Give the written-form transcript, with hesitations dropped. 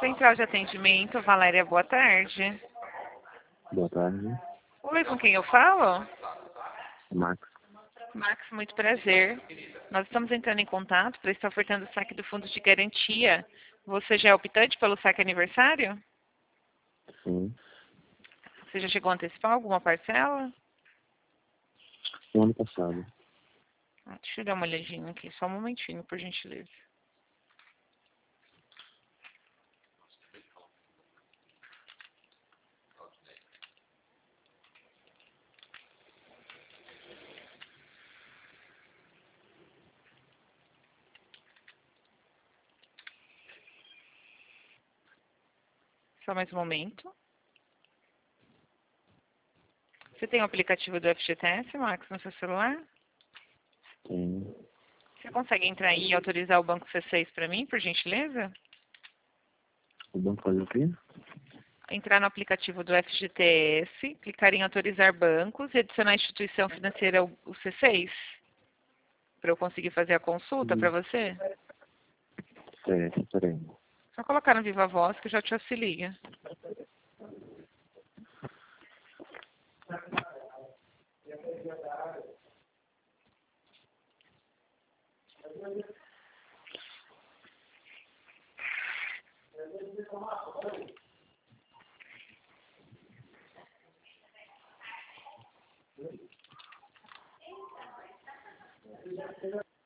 Central de atendimento, Valéria, boa tarde. Boa tarde, Oi, com quem eu falo? Max. Max, muito prazer. Nós estamos entrando em contato para estar ofertando o saque do fundo de garantia. Você já é optante pelo saque aniversário? Sim. Você já chegou a antecipar alguma parcela? No ano passado. Deixa eu dar uma olhadinha aqui, só um momentinho, por gentileza. Só mais um momento. Você tem o aplicativo do FGTS, Max, no seu celular? Sim. Você consegue entrar aí e autorizar o banco C6 para mim, por gentileza? O banco faz o quê? Entrar no aplicativo do FGTS, clicar em autorizar bancos e adicionar a instituição financeira o C6, para eu conseguir fazer a consulta para você? Certo, peraí. Só colocar no Viva Voz que eu já te auxilia.